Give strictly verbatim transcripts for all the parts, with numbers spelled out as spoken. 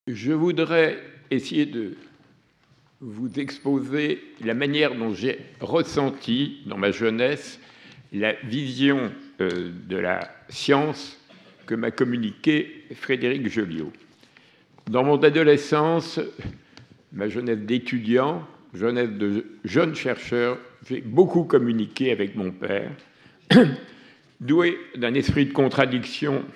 Je voudrais essayer de vous exposer la manière dont j'ai ressenti, dans ma jeunesse, la vision euh, de la science que m'a communiquée Frédéric Joliot. Dans mon adolescence, ma jeunesse d'étudiant, jeunesse de jeune chercheur, j'ai beaucoup communiqué avec mon père, doué d'un esprit de contradiction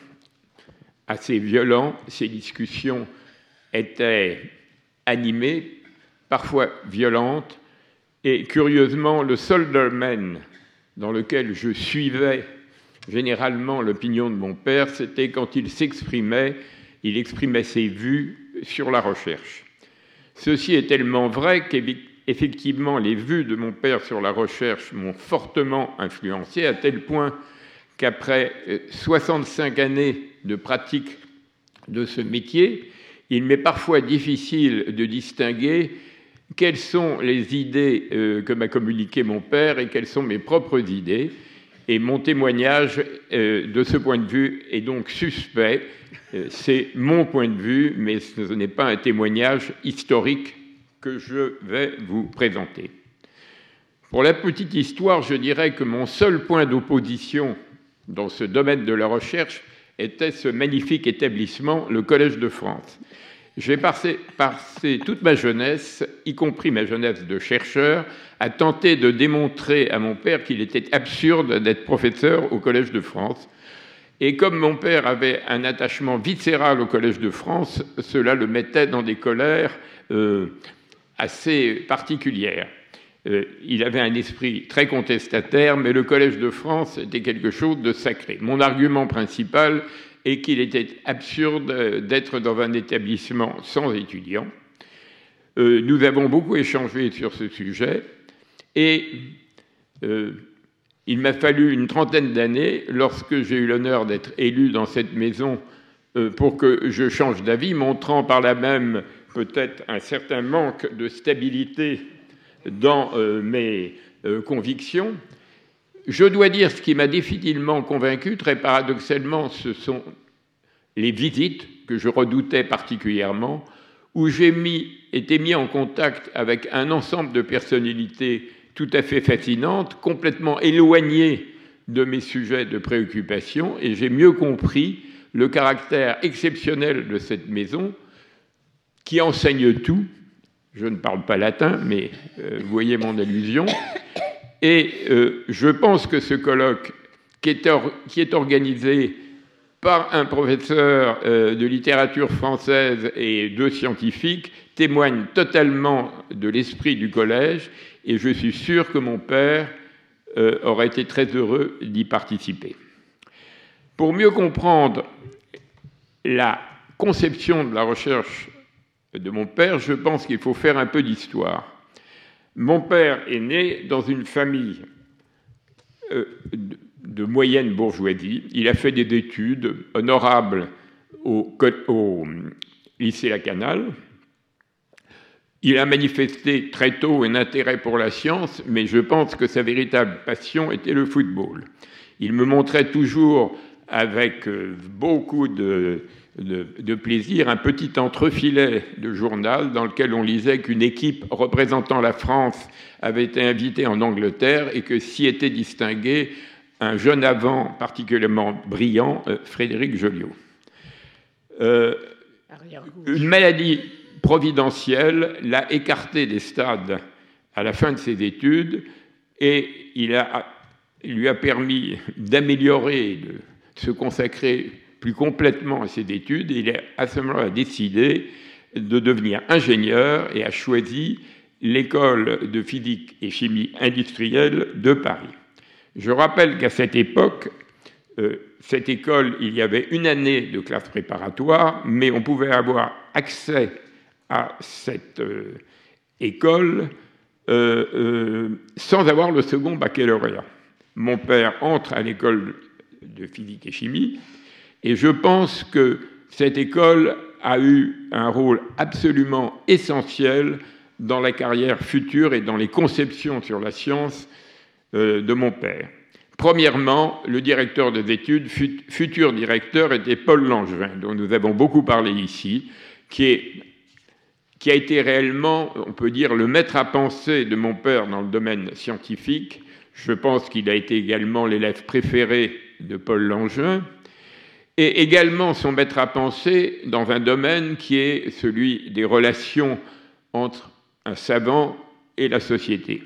assez violent. Ces discussions étaient animées, parfois violentes, et curieusement, le seul domaine dans lequel je suivais généralement l'opinion de mon père, c'était quand il s'exprimait, il exprimait ses vues sur la recherche. Ceci est tellement vrai qu'effectivement, les vues de mon père sur la recherche m'ont fortement influencé, à tel point qu'après soixante-cinq années de pratique de ce métier, il m'est parfois difficile de distinguer quelles sont les idées euh, que m'a communiquées mon père et quelles sont mes propres idées. Et mon témoignage euh, de ce point de vue est donc suspect. Euh, c'est mon point de vue, mais ce n'est pas un témoignage historique que je vais vous présenter. Pour la petite histoire, je dirais que mon seul point d'opposition dans ce domaine de la recherche était ce magnifique établissement, le Collège de France. J'ai passé, passé toute ma jeunesse, y compris ma jeunesse de chercheur, à tenter de démontrer à mon père qu'il était absurde d'être professeur au Collège de France. Et comme mon père avait un attachement viscéral au Collège de France, cela le mettait dans des colères euh, assez particulières. Euh, il avait un esprit très contestataire, mais le Collège de France était quelque chose de sacré. Mon argument principal est qu'il était absurde d'être dans un établissement sans étudiants. Euh, nous avons beaucoup échangé sur ce sujet, et euh, il m'a fallu une trentaine d'années, lorsque j'ai eu l'honneur d'être élu dans cette maison, euh, pour que je change d'avis, montrant par là même peut-être un certain manque de stabilité dans euh, mes euh, convictions. Je dois dire, ce qui m'a définitivement convaincu, très paradoxalement, ce sont les visites que je redoutais particulièrement, où j'ai mis, été mis en contact avec un ensemble de personnalités tout à fait fascinantes, complètement éloignées de mes sujets de préoccupation, et j'ai mieux compris le caractère exceptionnel de cette maison, qui enseigne tout. Je ne parle pas latin, mais euh, vous voyez mon allusion. Et euh, je pense que ce colloque, qui est, or, qui est organisé par un professeur euh, de littérature française et deux scientifiques, témoigne totalement de l'esprit du collège, et je suis sûr que mon père euh, aurait été très heureux d'y participer. Pour mieux comprendre la conception de la recherche de mon père, je pense qu'il faut faire un peu d'histoire. Mon père est né dans une famille euh, de, de moyenne bourgeoisie. Il a fait des études honorables au, au lycée Lacanal. Il a manifesté très tôt un intérêt pour la science, mais je pense que sa véritable passion était le football. Il me montrait toujours avec euh, beaucoup de... De, de plaisir, un petit entrefilet de journal dans lequel on lisait qu'une équipe représentant la France avait été invitée en Angleterre et que s'y était distingué un jeune avant particulièrement brillant, euh, Frédéric Joliot. Euh, une maladie providentielle l'a écarté des stades à la fin de ses études, et il, a, il lui a permis d'améliorer, de se consacrer plus complètement à ses études, et il a à ce moment-là décidé de devenir ingénieur et a choisi l'école de physique et chimie industrielle de Paris. Je rappelle qu'à cette époque, euh, cette école, il y avait une année de classe préparatoire, mais on pouvait avoir accès à cette euh, école euh, euh, sans avoir le second baccalauréat. Mon père entre à l'école de physique et chimie, et je pense que cette école a eu un rôle absolument essentiel dans la carrière future et dans les conceptions sur la science euh, de mon père. Premièrement, le directeur des études, futur directeur, était Paul Langevin, dont nous avons beaucoup parlé ici, qui, est, qui a été réellement, on peut dire, le maître à penser de mon père dans le domaine scientifique. Je pense qu'il a été également l'élève préféré de Paul Langevin, et également son maître à penser dans un domaine qui est celui des relations entre un savant et la société.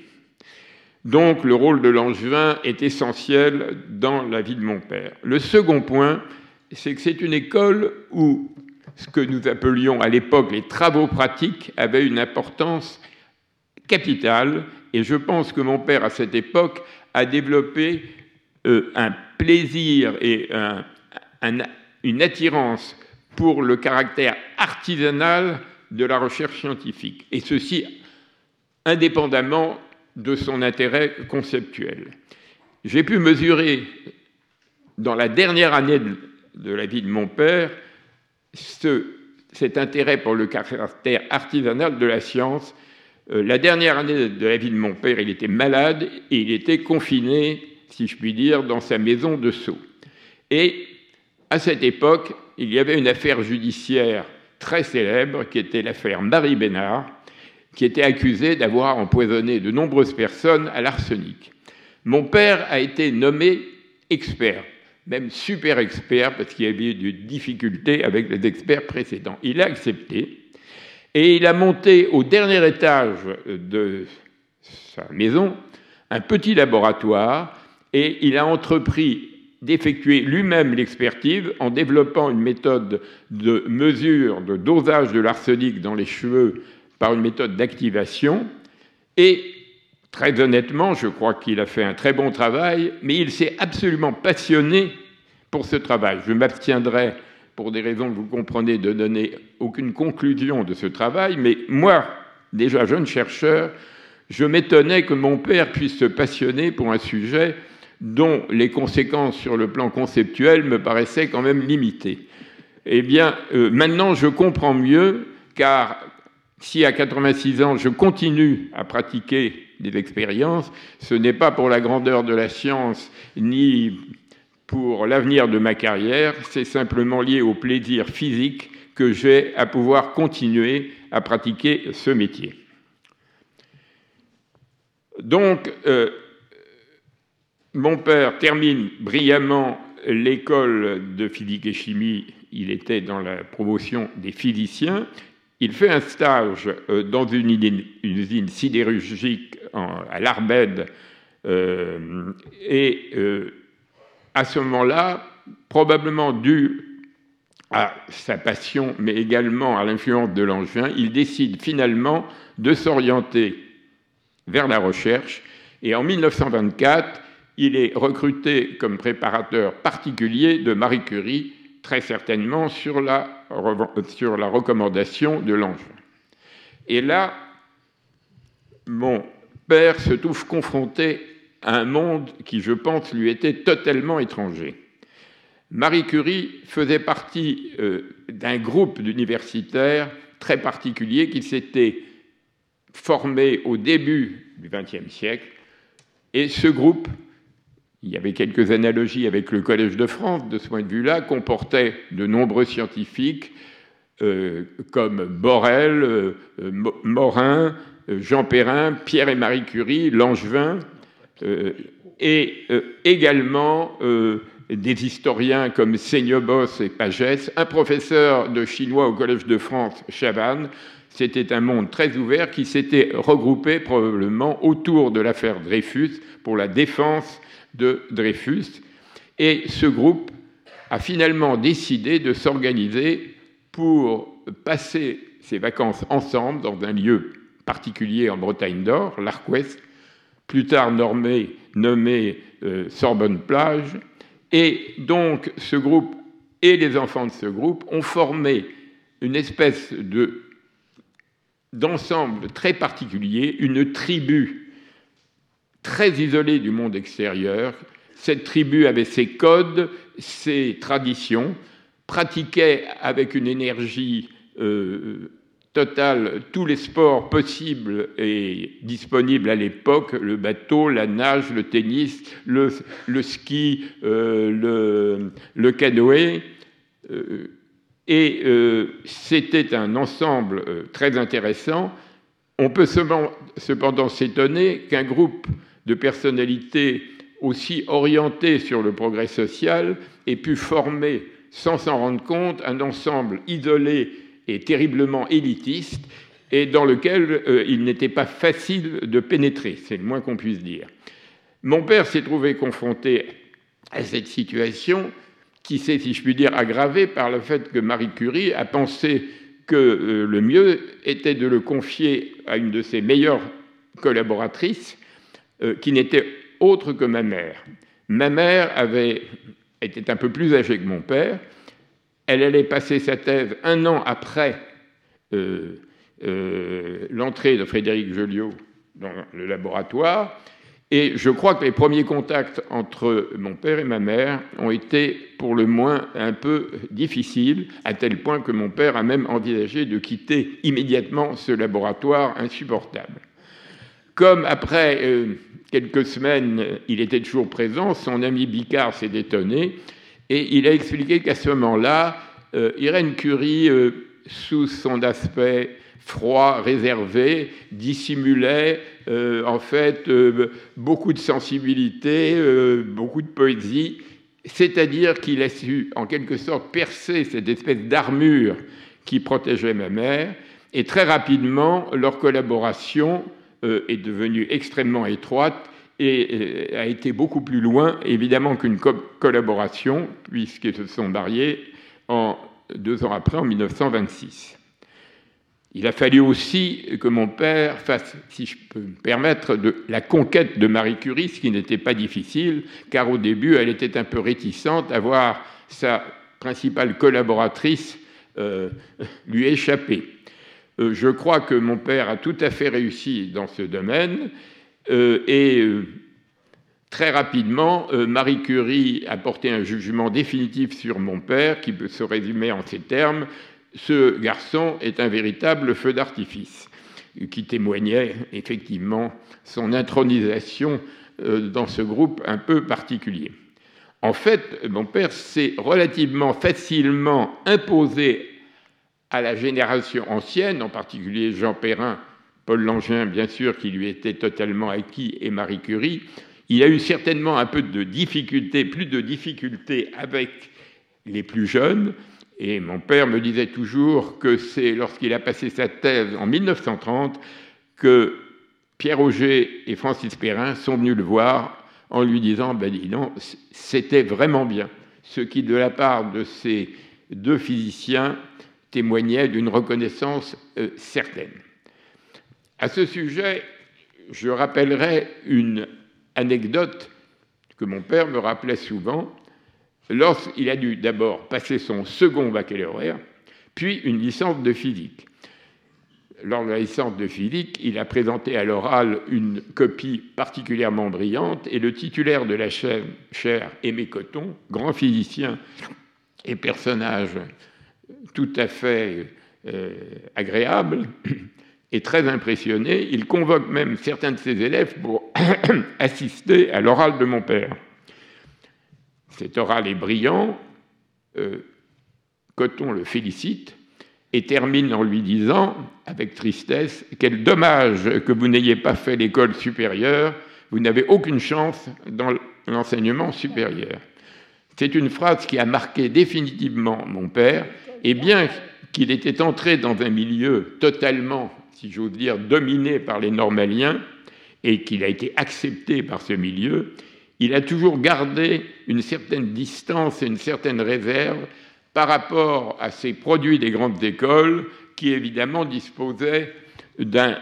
Donc le rôle de Langevin est essentiel dans la vie de mon père. Le second point, c'est que c'est une école où ce que nous appelions à l'époque les travaux pratiques avaient une importance capitale, et je pense que mon père, à cette époque, a développé euh, un plaisir et un, un, une attirance pour le caractère artisanal de la recherche scientifique, et ceci indépendamment de son intérêt conceptuel. J'ai pu mesurer, dans la dernière année de, de la vie de mon père, ce, cet intérêt pour le caractère artisanal de la science. Euh, la dernière année de la vie de mon père, il était malade et il était confiné, si je puis dire, dans sa maison de Sceaux. Et à cette époque, il y avait une affaire judiciaire très célèbre qui était l'affaire Marie Bénard, qui était accusée d'avoir empoisonné de nombreuses personnes à l'arsenic. Mon père a été nommé expert, même super expert, parce qu'il y avait eu des difficultés avec les experts précédents. Il a accepté, et il a monté au dernier étage de sa maison un petit laboratoire, et il a entrepris d'effectuer lui-même l'expertise en développant une méthode de mesure, de dosage de l'arsenic dans les cheveux par une méthode d'activation. Et très honnêtement, je crois qu'il a fait un très bon travail, mais il s'est absolument passionné pour ce travail. Je m'abstiendrai, pour des raisons que vous comprenez, de donner aucune conclusion de ce travail, mais moi, déjà jeune chercheur, je m'étonnais que mon père puisse se passionner pour un sujet dont les conséquences sur le plan conceptuel me paraissaient quand même limitées. Eh bien, euh, maintenant, je comprends mieux, car si à quatre-vingt-six ans, je continue à pratiquer des expériences, ce n'est pas pour la grandeur de la science, ni pour l'avenir de ma carrière, c'est simplement lié au plaisir physique que j'ai à pouvoir continuer à pratiquer ce métier. Donc, euh, mon père termine brillamment l'école de physique et chimie, il était dans la promotion des physiciens. Il fait un stage dans une usine, une usine sidérurgique en, à l'Arbed, euh, et euh, à ce moment-là, probablement dû à sa passion, mais également à l'influence de Langevin, il décide finalement de s'orienter vers la recherche, et en mille neuf cent vingt-quatre, il est recruté comme préparateur particulier de Marie Curie, très certainement sur la, sur la recommandation de Langevin. Et là, mon père se trouve confronté à un monde qui, je pense, lui était totalement étranger. Marie Curie faisait partie euh, d'un groupe d'universitaires très particulier qui s'était formé au début du vingtième siècle, et ce groupe, il y avait quelques analogies avec le Collège de France, de ce point de vue-là, comportait de nombreux scientifiques euh, comme Borel, euh, Morin, euh, Jean Perrin, Pierre et Marie Curie, Langevin, euh, et euh, également euh, des historiens comme Seignobos et Pagès, un professeur de chinois au Collège de France, Chavannes. C'était un monde très ouvert qui s'était regroupé probablement autour de l'affaire Dreyfus pour la défense de Dreyfus, et ce groupe a finalement décidé de s'organiser pour passer ses vacances ensemble dans un lieu particulier en Bretagne d'Or, l'Arc-Ouest, plus tard nommé, nommé euh, Sorbonne-Plage, et donc ce groupe et les enfants de ce groupe ont formé une espèce de, d'ensemble très particulier, une tribu très isolée du monde extérieur. Cette tribu avait ses codes, ses traditions, pratiquait avec une énergie euh, totale tous les sports possibles et disponibles à l'époque, le bateau, la nage, le tennis, le, le ski, euh, le, le canoë, euh, Et euh, c'était un ensemble euh, très intéressant. On peut cependant s'étonner qu'un groupe de personnalités aussi orientées sur le progrès social ait pu former, sans s'en rendre compte, un ensemble isolé et terriblement élitiste, et dans lequel euh, il n'était pas facile de pénétrer, c'est le moins qu'on puisse dire. Mon père s'est trouvé confronté à cette situation qui s'est, si je puis dire, aggravée par le fait que Marie Curie a pensé que euh, le mieux était de le confier à une de ses meilleures collaboratrices, euh, qui n'était autre que ma mère. Ma mère avait, était un peu plus âgée que mon père. Elle allait passer sa thèse un an après euh, euh, l'entrée de Frédéric Joliot dans le laboratoire. Et je crois que les premiers contacts entre mon père et ma mère ont été pour le moins un peu difficiles, à tel point que mon père a même envisagé de quitter immédiatement ce laboratoire insupportable. Comme après euh, quelques semaines, il était toujours présent, son ami Bicard s'est étonné et il a expliqué qu'à ce moment-là, euh, Irène Curie, euh, sous son aspect froid, réservé, dissimulait euh, en fait euh, beaucoup de sensibilité, euh, beaucoup de poésie, c'est-à-dire qu'il a su en quelque sorte percer cette espèce d'armure qui protégeait ma mère, et très rapidement leur collaboration euh, est devenue extrêmement étroite et euh, a été beaucoup plus loin évidemment qu'une co- collaboration, puisqu'ils se sont mariés en, deux ans après, en mille neuf cent vingt-six. Il a fallu aussi que mon père fasse, si je peux me permettre, de la conquête de Marie Curie, ce qui n'était pas difficile, car au début, elle était un peu réticente à voir sa principale collaboratrice euh, lui échapper. Euh, je crois que mon père a tout à fait réussi dans ce domaine, euh, et euh, très rapidement, euh, Marie Curie a porté un jugement définitif sur mon père, qui peut se résumer en ces termes: ce garçon est un véritable feu d'artifice, qui témoignait effectivement son intronisation dans ce groupe un peu particulier. En fait, mon père s'est relativement facilement imposé à la génération ancienne, en particulier Jean Perrin, Paul Langin, bien sûr, qui lui était totalement acquis, et Marie Curie. Il a eu certainement un peu de difficultés, plus de difficultés avec les plus jeunes. Et mon père me disait toujours que c'est lorsqu'il a passé sa thèse en mille neuf cent trente que Pierre Auger et Francis Perrin sont venus le voir en lui disant ben dis donc, c'était vraiment bien, ce qui, de la part de ces deux physiciens, témoignait d'une reconnaissance euh, certaine. À ce sujet, je rappellerai une anecdote que mon père me rappelait souvent. Lorsqu'il a dû d'abord passer son second baccalauréat, puis une licence de physique. Lors de la licence de physique, il a présenté à l'oral une copie particulièrement brillante, et le titulaire de la chaire, Aimé Cotton, grand physicien et personnage tout à fait euh, agréable et très impressionné, il convoque même certains de ses élèves pour assister à l'oral de mon père. Cet oral est brillant, euh, Cotton le félicite et termine en lui disant, avec tristesse, « Quel dommage que vous n'ayez pas fait l'école supérieure, vous n'avez aucune chance dans l'enseignement supérieur. » C'est une phrase qui a marqué définitivement mon père, et bien qu'il était entré dans un milieu totalement, si j'ose dire, dominé par les normaliens, et qu'il a été accepté par ce milieu, il a toujours gardé une certaine distance et une certaine réserve par rapport à ces produits des grandes écoles qui, évidemment, disposaient d'un,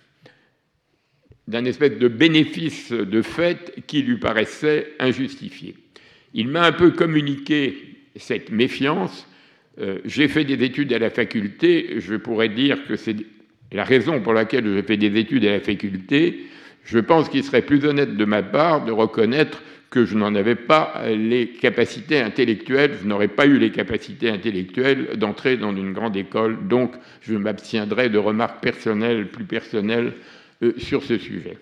d'un espèce de bénéfice de fait qui lui paraissait injustifié. Il m'a un peu communiqué cette méfiance. Euh, j'ai fait des études à la faculté. Je pourrais dire que c'est la raison pour laquelle j'ai fait des études à la faculté. Je pense qu'il serait plus honnête de ma part de reconnaître que je n'en avais pas les capacités intellectuelles, je n'aurais pas eu les capacités intellectuelles d'entrer dans une grande école, donc je m'abstiendrai de remarques personnelles, plus personnelles, euh, sur ce sujet.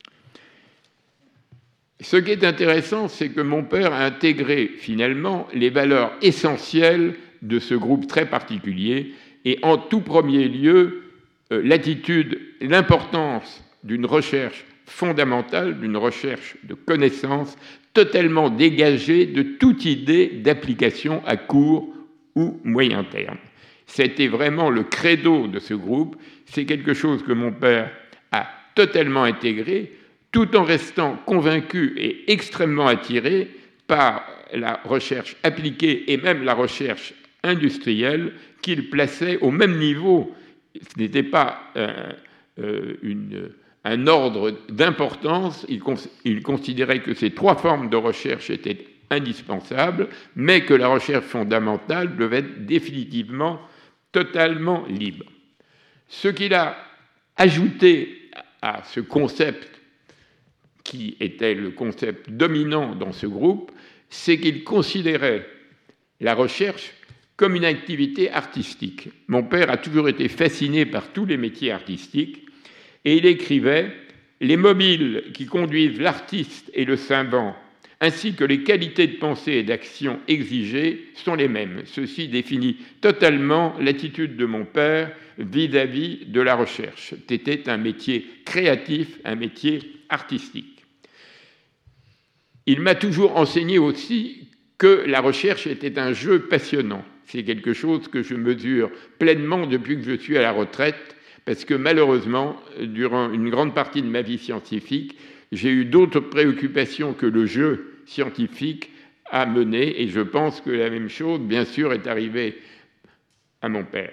Ce qui est intéressant, c'est que mon père a intégré finalement les valeurs essentielles de ce groupe très particulier, et en tout premier lieu, euh, l'attitude, l'importance d'une recherche fondamentale, d'une recherche de connaissances totalement dégagée de toute idée d'application à court ou moyen terme. C'était vraiment le credo de ce groupe, c'est quelque chose que mon père a totalement intégré, tout en restant convaincu et extrêmement attiré par la recherche appliquée et même la recherche industrielle qu'il plaçait au même niveau. Ce n'était pas euh, euh, une, un ordre d'importance, il, cons- il considérait que ces trois formes de recherche étaient indispensables, mais que la recherche fondamentale devait être définitivement totalement libre. Ce qu'il a ajouté à ce concept, qui était le concept dominant dans ce groupe, c'est qu'il considérait la recherche comme une activité artistique. Mon père a toujours été fasciné par tous les métiers artistiques, et il écrivait « Les mobiles qui conduisent l'artiste et le savant, ainsi que les qualités de pensée et d'action exigées, sont les mêmes. Ceci définit totalement l'attitude de mon père vis-à-vis de la recherche. C'était un métier créatif, un métier artistique. Il m'a toujours enseigné aussi que la recherche était un jeu passionnant. C'est quelque chose que je mesure pleinement depuis que je suis à la retraite, parce que malheureusement, durant une grande partie de ma vie scientifique, j'ai eu d'autres préoccupations que le jeu scientifique a mené, et je pense que la même chose, bien sûr, est arrivée à mon père.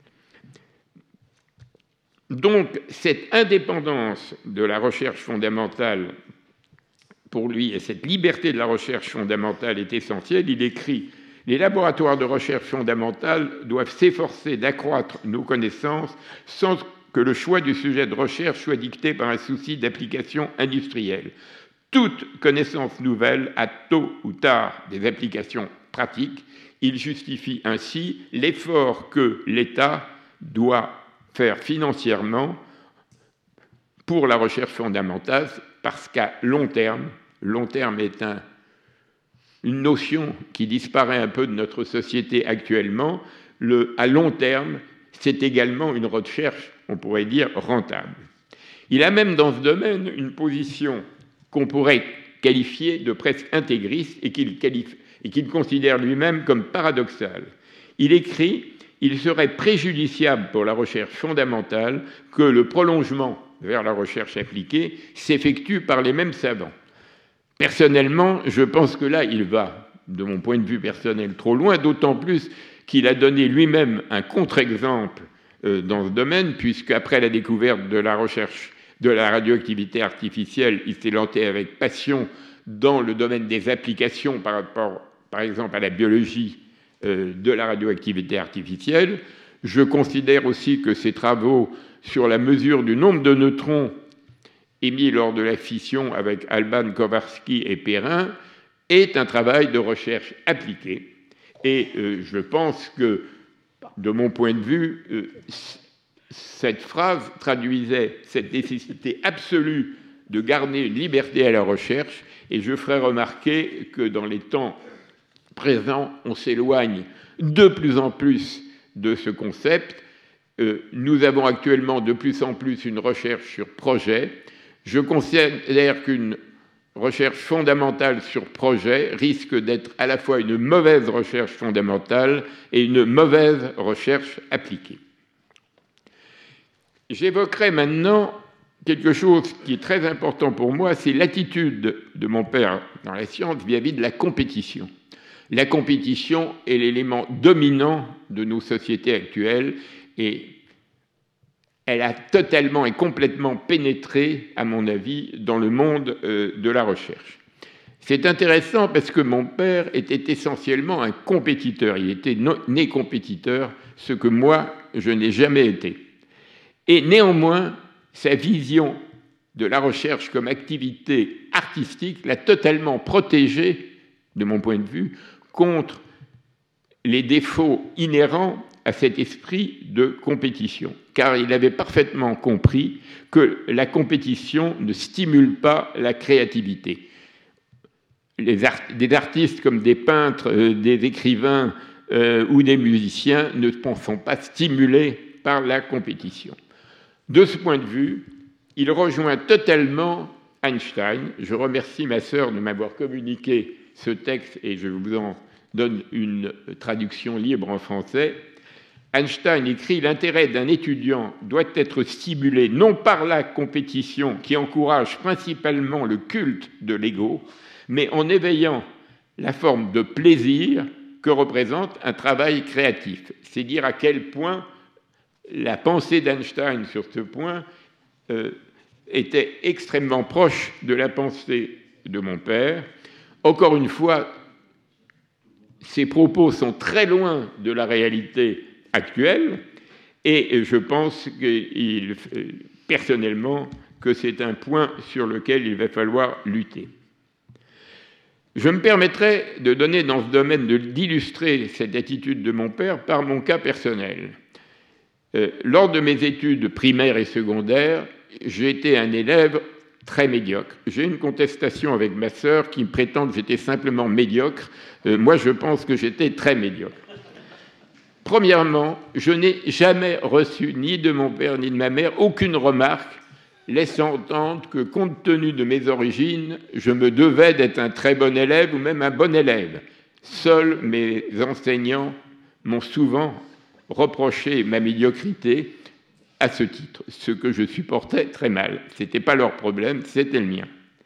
Donc, cette indépendance de la recherche fondamentale, pour lui, et cette liberté de la recherche fondamentale est essentielle. Il écrit « Les laboratoires de recherche fondamentale doivent s'efforcer d'accroître nos connaissances sans que le choix du sujet de recherche soit dicté par un souci d'application industrielle. Toute connaissance nouvelle a tôt ou tard des applications pratiques. Il justifie ainsi l'effort que l'État doit faire financièrement pour la recherche fondamentale, parce qu'à long terme, long terme est un, une notion qui disparaît un peu de notre société actuellement, le, à long terme, c'est également une recherche, on pourrait dire, rentable. Il a même dans ce domaine une position qu'on pourrait qualifier de presque intégriste et qu'il, qualifie, et qu'il considère lui-même comme paradoxale. Il écrit « Il serait préjudiciable pour la recherche fondamentale que le prolongement vers la recherche appliquée s'effectue par les mêmes savants. Personnellement, je pense que là, il va, de mon point de vue personnel, trop loin, d'autant plus qu'il a donné lui-même un contre-exemple euh, dans ce domaine, puisqu'après la découverte de la recherche de la radioactivité artificielle, il s'est lancé avec passion dans le domaine des applications par rapport, par exemple, à la biologie euh, de la radioactivité artificielle. Je considère aussi que ses travaux sur la mesure du nombre de neutrons émis lors de la fission avec Alban, Kowarski et Perrin est un travail de recherche appliquée. Et euh, je pense que, de mon point de vue, euh, cette phrase traduisait cette nécessité absolue de garder une liberté à la recherche, et je ferai remarquer que dans les temps présents, on s'éloigne de plus en plus de ce concept. Euh, nous avons actuellement de plus en plus une recherche sur projet. Je considère qu'une recherche fondamentale sur projet risque d'être à la fois une mauvaise recherche fondamentale et une mauvaise recherche appliquée. J'évoquerai maintenant quelque chose qui est très important pour moi, c'est l'attitude de mon père dans la science vis-à-vis de la compétition. La compétition est l'élément dominant de nos sociétés actuelles et elle a totalement et complètement pénétré, à mon avis, dans le monde de la recherche. C'est intéressant parce que mon père était essentiellement un compétiteur. Il était né compétiteur, ce que moi, je n'ai jamais été. Et néanmoins, sa vision de la recherche comme activité artistique l'a totalement protégé, de mon point de vue, contre les défauts inhérents à cet esprit de compétition, car il avait parfaitement compris que la compétition ne stimule pas la créativité. Les art- des artistes comme des peintres, euh, des écrivains euh, ou des musiciens ne sont pas stimulés par la compétition. De ce point de vue, il rejoint totalement Einstein. Je remercie ma sœur de m'avoir communiqué ce texte et je vous en donne une traduction libre en français. Einstein écrit « L'intérêt d'un étudiant doit être stimulé non par la compétition qui encourage principalement le culte de l'ego, mais en éveillant la forme de plaisir que représente un travail créatif. » C'est dire à quel point la pensée d'Einstein sur ce point euh, était extrêmement proche de la pensée de mon père. Encore une fois, ces propos sont très loin de la réalité actuelle et je pense qu'il, personnellement que c'est un point sur lequel il va falloir lutter. Je me permettrai de donner dans ce domaine, de, d'illustrer cette attitude de mon père par mon cas personnel. Euh, lors de mes études primaires et secondaires, j'ai été un élève très médiocre. J'ai une contestation avec ma sœur qui me prétend que j'étais simplement médiocre. Euh, moi, je pense que j'étais très médiocre. Premièrement, je n'ai jamais reçu, ni de mon père ni de ma mère, aucune remarque laissant entendre que, compte tenu de mes origines, je me devais d'être un très bon élève ou même un bon élève. Seuls mes enseignants m'ont souvent reproché ma médiocrité à ce titre, ce que je supportais très mal. Ce n'était pas leur problème, c'était le mien.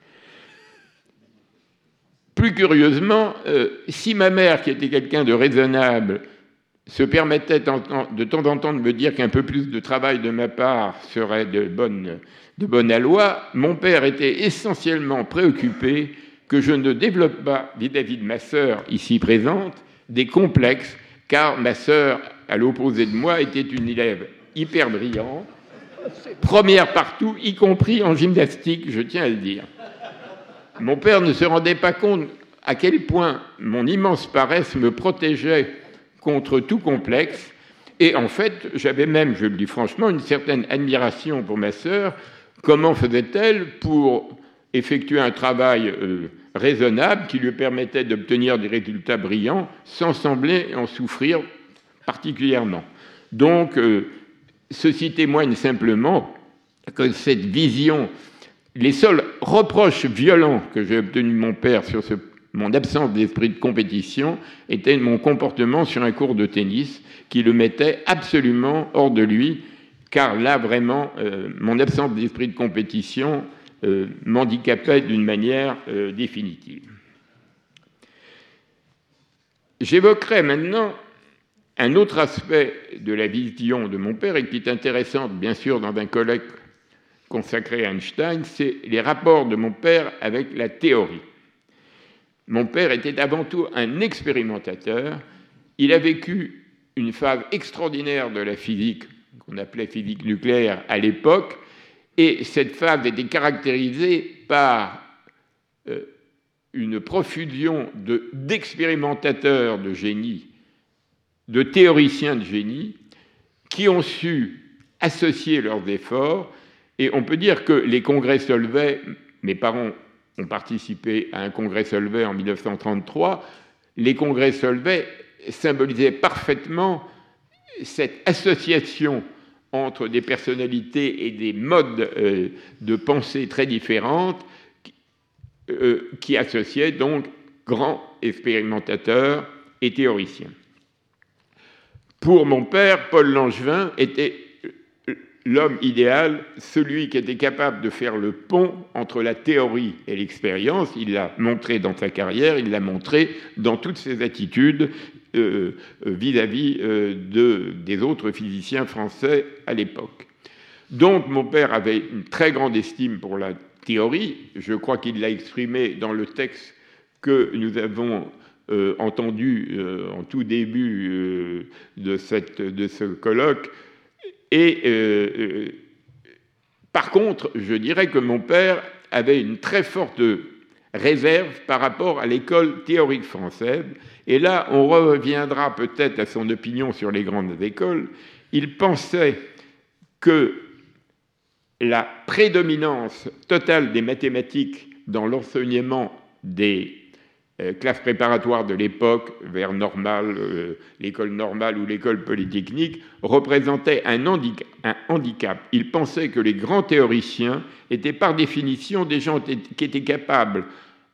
Plus curieusement, euh, si ma mère, qui était quelqu'un de raisonnable, se permettait de temps en temps de me dire qu'un peu plus de travail de ma part serait de bonne, de bonne aloi, mon père était essentiellement préoccupé que je ne développe pas, vis-à-vis de ma sœur ici présente, des complexes, car ma sœur, à l'opposé de moi, était une élève hyper brillante, première partout, y compris en gymnastique, je tiens à le dire. Mon père ne se rendait pas compte à quel point mon immense paresse me protégeait contre tout complexe. Et en fait, j'avais même, je le dis franchement, une certaine admiration pour ma sœur. Comment faisait-elle pour effectuer un travail euh, raisonnable qui lui permettait d'obtenir des résultats brillants sans sembler en souffrir particulièrement? Donc, euh, ceci témoigne simplement que cette vision, les seuls reproches violents que j'ai obtenus de mon père sur ce mon absence d'esprit de compétition était mon comportement sur un court de tennis qui le mettait absolument hors de lui, car là, vraiment, euh, mon absence d'esprit de compétition euh, m'handicapait d'une manière euh, définitive. J'évoquerai maintenant un autre aspect de la vision de mon père, et qui est intéressante, bien sûr, dans un colloque consacré à Einstein, c'est les rapports de mon père avec la théorie. Mon père était avant tout un expérimentateur. Il a vécu une phase extraordinaire de la physique, qu'on appelait physique nucléaire à l'époque, et cette phase était caractérisée par euh, une profusion de, d'expérimentateurs de génie, de théoriciens de génie, qui ont su associer leurs efforts, et on peut dire que les congrès Solvay, mes parents ont participé à un congrès Solvay en dix-neuf cent trente-trois, les congrès Solvay symbolisaient parfaitement cette association entre des personnalités et des modes euh, de pensée très différentes euh, qui associaient donc grands expérimentateurs et théoriciens. Pour mon père, Paul Langevin était l'homme idéal, celui qui était capable de faire le pont entre la théorie et l'expérience. Il l'a montré dans sa carrière, il l'a montré dans toutes ses attitudes euh, vis-à-vis euh, de, des autres physiciens français à l'époque. Donc mon père avait une très grande estime pour la théorie. Je crois qu'il l'a exprimé dans le texte que nous avons euh, entendu euh, en tout début euh, de, cette, de ce colloque. Et euh, euh, par contre, je dirais que mon père avait une très forte réserve par rapport à l'école théorique française. Et là, on reviendra peut-être à son opinion sur les grandes écoles. Il pensait que la prédominance totale des mathématiques dans l'enseignement des euh, classe préparatoire de l'époque, vers normale, euh, l'école normale ou l'école polytechnique, représentait un handicap, un handicap. Il pensait que les grands théoriciens étaient par définition des gens qui étaient capables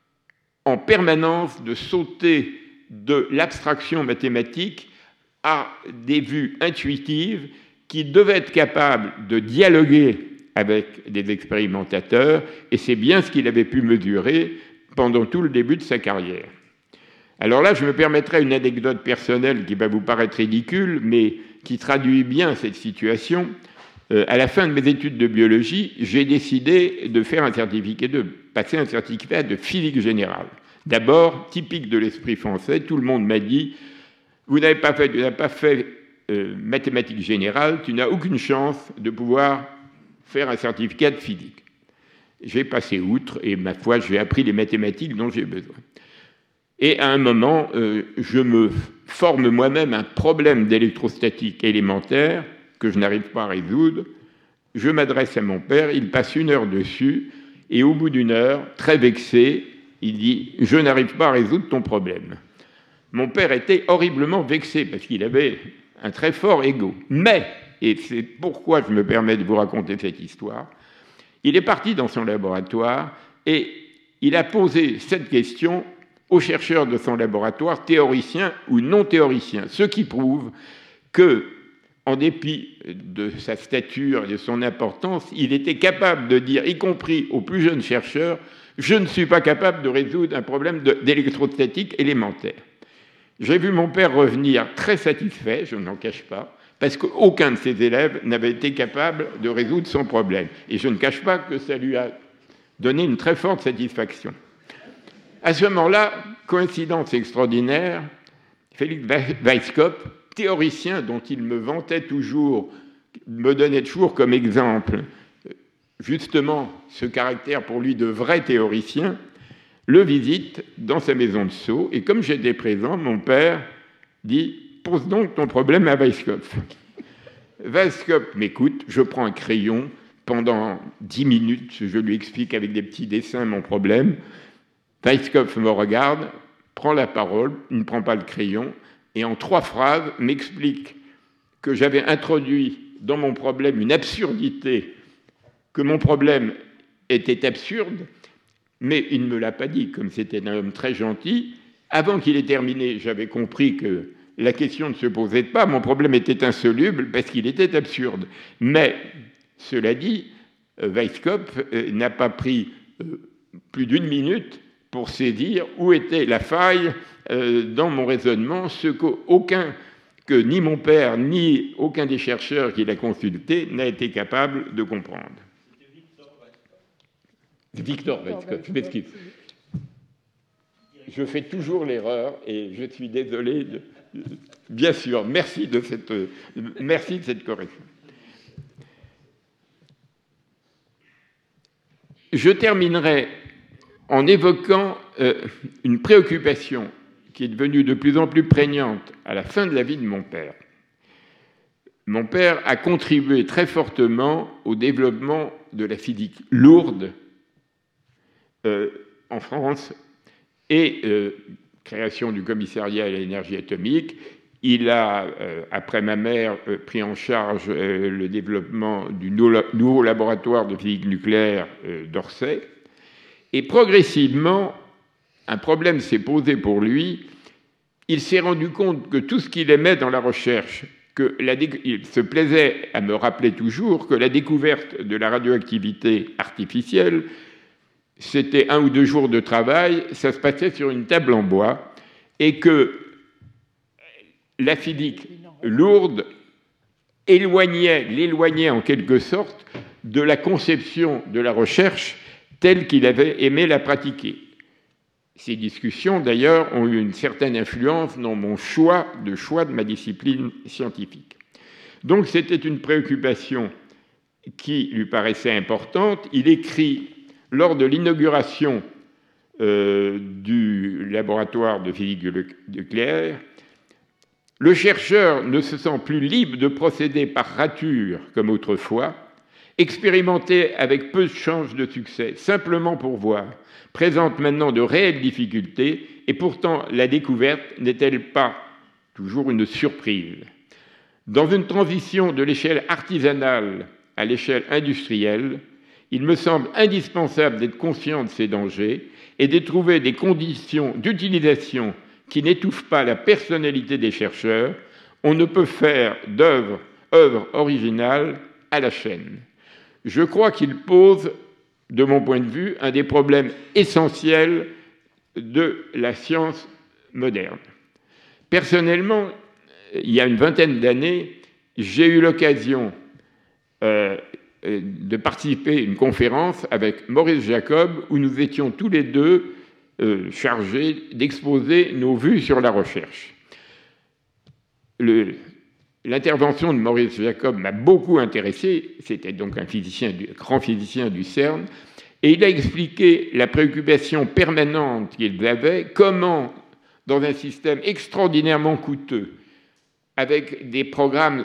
en permanence de sauter de l'abstraction mathématique à des vues intuitives, qui devaient être capables de dialoguer avec des expérimentateurs, et c'est bien ce qu'il avait pu mesurer pendant tout le début de sa carrière. Alors là, je me permettrai une anecdote personnelle qui va vous paraître ridicule, mais qui traduit bien cette situation. Euh, à la fin de mes études de biologie, j'ai décidé de faire un certificat, de passer un certificat de physique générale. D'abord, typique de l'esprit français, tout le monde m'a dit « Vous n'avez pas fait, tu n'as pas fait euh, mathématiques générales, tu n'as aucune chance de pouvoir faire un certificat de physique. » J'ai passé outre et, ma foi, j'ai appris les mathématiques dont j'ai besoin. Et à un moment, euh, je me forme moi-même un problème d'électrostatique élémentaire que je n'arrive pas à résoudre. Je m'adresse à mon père, il passe une heure dessus, et au bout d'une heure, très vexé, il dit « Je n'arrive pas à résoudre ton problème ». Mon père était horriblement vexé parce qu'il avait un très fort ego. Mais, et c'est pourquoi je me permets de vous raconter cette histoire, il est parti dans son laboratoire et il a posé cette question aux chercheurs de son laboratoire, théoriciens ou non théoriciens, ce qui prouve que, en dépit de sa stature et de son importance, il était capable de dire, y compris aux plus jeunes chercheurs, « Je ne suis pas capable de résoudre un problème d'électrostatique élémentaire ». J'ai vu mon père revenir très satisfait, je n'en cache pas, parce qu'aucun de ses élèves n'avait été capable de résoudre son problème. Et je ne cache pas que ça lui a donné une très forte satisfaction. À ce moment-là, coïncidence extraordinaire, Félix Weisskopf, théoricien dont il me vantait toujours, me donnait toujours comme exemple, justement, ce caractère pour lui de vrai théoricien, le visite dans sa maison de Sceaux, et comme j'étais présent, mon père dit « Pose donc ton problème à Weisskopf ». Weisskopf m'écoute, je prends un crayon, pendant dix minutes, je lui explique avec des petits dessins mon problème. Weisskopf me regarde, prend la parole, il ne prend pas le crayon, et en trois phrases m'explique que j'avais introduit dans mon problème une absurdité, que mon problème était absurde, mais il ne me l'a pas dit, comme c'était un homme très gentil. Avant qu'il ait terminé, j'avais compris que la question ne se posait pas, mon problème était insoluble parce qu'il était absurde. Mais, cela dit, Weisskopf n'a pas pris plus d'une minute pour saisir où était la faille dans mon raisonnement, ce qu'aucun, que ni mon père, ni aucun des chercheurs qui l'a consulté n'a été capable de comprendre. Victor Weisskopf, je m'excuse. Je fais toujours l'erreur et je suis désolé. De, bien sûr, merci de cette, merci de cette correction. Je terminerai en évoquant euh, une préoccupation qui est devenue de plus en plus prégnante à la fin de la vie de mon père. Mon père a contribué très fortement au développement de la physique lourde Euh, en France, et euh, création du commissariat à l'énergie atomique. Il a, euh, après ma mère, euh, pris en charge euh, le développement du nouveau laboratoire de physique nucléaire euh, d'Orsay. Et progressivement, un problème s'est posé pour lui. Il s'est rendu compte que tout ce qu'il aimait dans la recherche, que la dé- il se plaisait à me rappeler toujours que la découverte de la radioactivité artificielle, c'était un ou deux jours de travail, ça se passait sur une table en bois, et que la physique lourde éloignait, l'éloignait en quelque sorte de la conception de la recherche telle qu'il avait aimé la pratiquer. Ces discussions, d'ailleurs, ont eu une certaine influence dans mon choix de choix de ma discipline scientifique. Donc, c'était une préoccupation qui lui paraissait importante. Il écrit lors de l'inauguration euh, du laboratoire de physique nucléaire, le chercheur ne se sent plus libre de procéder par rature comme autrefois, expérimenter avec peu de chances de succès, simplement pour voir, présente maintenant de réelles difficultés Et pourtant, la découverte n'est-elle pas toujours une surprise ? Dans une transition de l'échelle artisanale à l'échelle industrielle, il me semble indispensable d'être conscient de ces dangers et de trouver des conditions d'utilisation qui n'étouffent pas la personnalité des chercheurs. On ne peut faire d'œuvre, œuvre originale à la chaîne. Je crois qu'il pose, de mon point de vue, un des problèmes essentiels de la science moderne. Personnellement, il y a une vingtaine d'années, j'ai eu l'occasion euh, de participer à une conférence avec Maurice Jacob où nous étions tous les deux euh, chargés d'exposer nos vues sur la recherche. Le, l'intervention de Maurice Jacob m'a beaucoup intéressé, c'était donc un physicien, grand physicien du CERN, et il a expliqué la préoccupation permanente qu'ils avaient, comment, dans un système extraordinairement coûteux, avec des programmes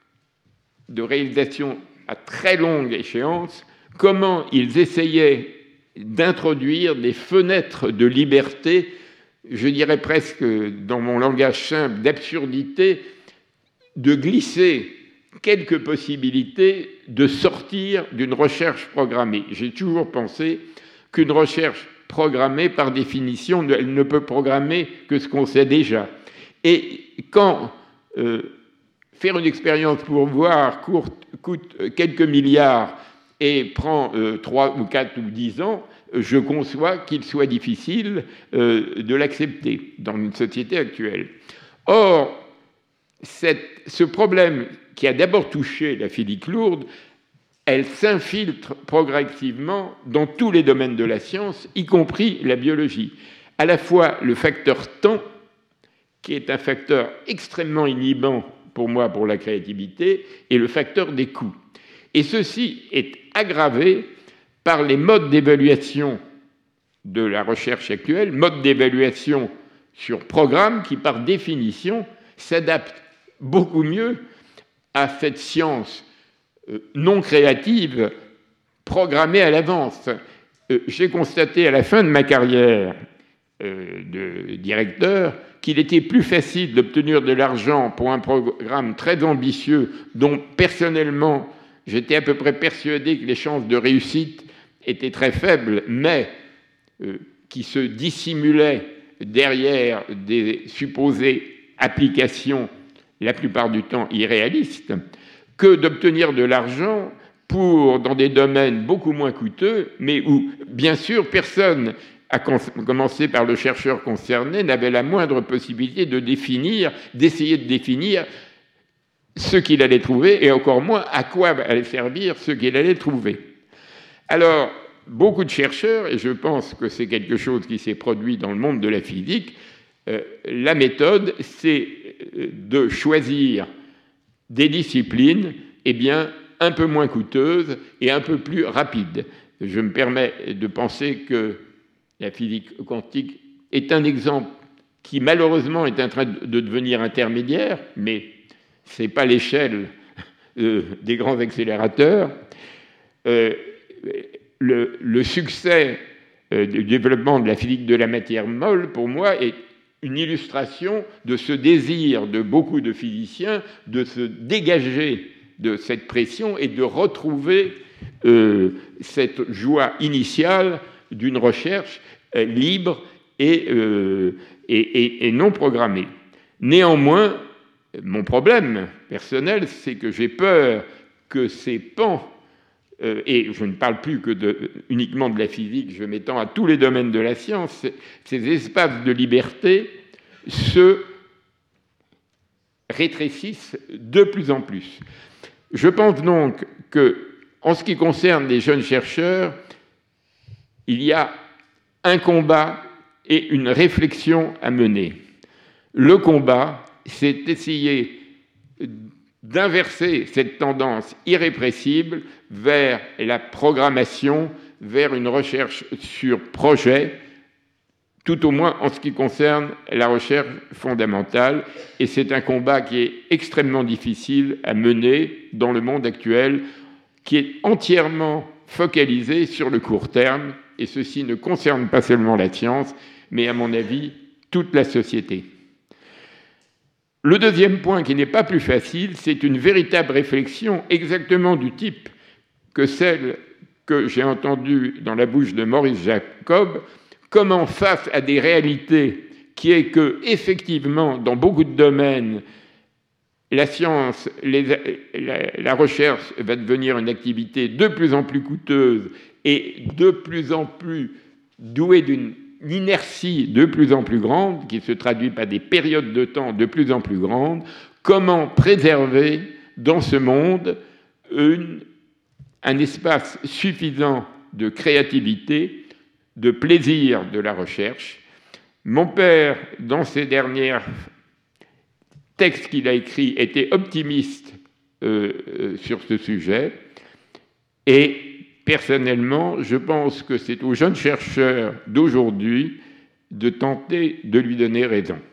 de réalisation à très longue échéance, comment ils essayaient d'introduire des fenêtres de liberté, je dirais presque dans mon langage simple, d'absurdité, de glisser quelques possibilités de sortir d'une recherche programmée. J'ai toujours pensé qu'une recherche programmée, par définition, elle ne peut programmer que ce qu'on sait déjà. Et quand euh, faire une expérience pour voir coûte, coûte quelques milliards et prend euh, trois ou quatre ou dix ans, je conçois qu'il soit difficile euh, de l'accepter dans une société actuelle. Or, cette, ce problème qui a d'abord touché la physique lourde, elle s'infiltre progressivement dans tous les domaines de la science, y compris la biologie. À la fois le facteur temps, qui est un facteur extrêmement inhibant pour moi, pour la créativité, et le facteur des coûts. Et ceci est aggravé par les modes d'évaluation de la recherche actuelle, modes d'évaluation sur programme qui, par définition, s'adaptent beaucoup mieux à cette science non créative programmée à l'avance. J'ai constaté à la fin de ma carrière de directeur qu'il était plus facile d'obtenir de l'argent pour un programme très ambitieux dont personnellement j'étais à peu près persuadé que les chances de réussite étaient très faibles, mais euh, qui se dissimulait derrière des supposées applications, la plupart du temps irréalistes, que d'obtenir de l'argent pour, dans des domaines beaucoup moins coûteux, mais où, bien sûr, personne, à commencer par le chercheur concerné, n'avait la moindre possibilité de définir, d'essayer de définir ce qu'il allait trouver, et encore moins à quoi allait servir ce qu'il allait trouver. Alors, beaucoup de chercheurs, et je pense que c'est quelque chose qui s'est produit dans le monde de la physique, euh, la méthode, c'est de choisir des disciplines, eh bien, un peu moins coûteuses et un peu plus rapides. Je me permets de penser que la physique quantique est un exemple qui, malheureusement, est en train de devenir intermédiaire, mais ce n'est pas l'échelle euh, des grands accélérateurs. Euh, le, le succès euh, du développement de la physique de la matière molle, pour moi, est une illustration de ce désir de beaucoup de physiciens de se dégager de cette pression et de retrouver euh, cette joie initiale d'une recherche euh, libre et, euh, et, et, et non programmée. Néanmoins, mon problème personnel, c'est que j'ai peur que ces pans, euh, et je ne parle plus que de, uniquement de la physique, je m'étends à tous les domaines de la science, ces espaces de liberté se rétrécissent de plus en plus. Je pense donc que, en ce qui concerne les jeunes chercheurs, il y a un combat et une réflexion à mener. Le combat, c'est essayer d'inverser cette tendance irrépressible vers la programmation, vers une recherche sur projet, tout au moins en ce qui concerne la recherche fondamentale. Et c'est un combat qui est extrêmement difficile à mener dans le monde actuel, qui est entièrement focalisé sur le court terme, et ceci ne concerne pas seulement la science, mais à mon avis, toute la société. Le deuxième point, qui n'est pas plus facile, c'est une véritable réflexion exactement du type que celle que j'ai entendue dans la bouche de Maurice Jacob, comment face à des réalités qui est que, effectivement, dans beaucoup de domaines, la science, les, la, la recherche va devenir une activité de plus en plus coûteuse et de plus en plus douée d'une inertie de plus en plus grande, qui se traduit par des périodes de temps de plus en plus grandes. Comment préserver dans ce monde une, un espace suffisant de créativité, de plaisir de la recherche. Mon père, dans ses derniers textes qu'il a écrits, était optimiste euh, euh, sur ce sujet. Et personnellement, je pense que c'est aux jeunes chercheurs d'aujourd'hui de tenter de lui donner raison.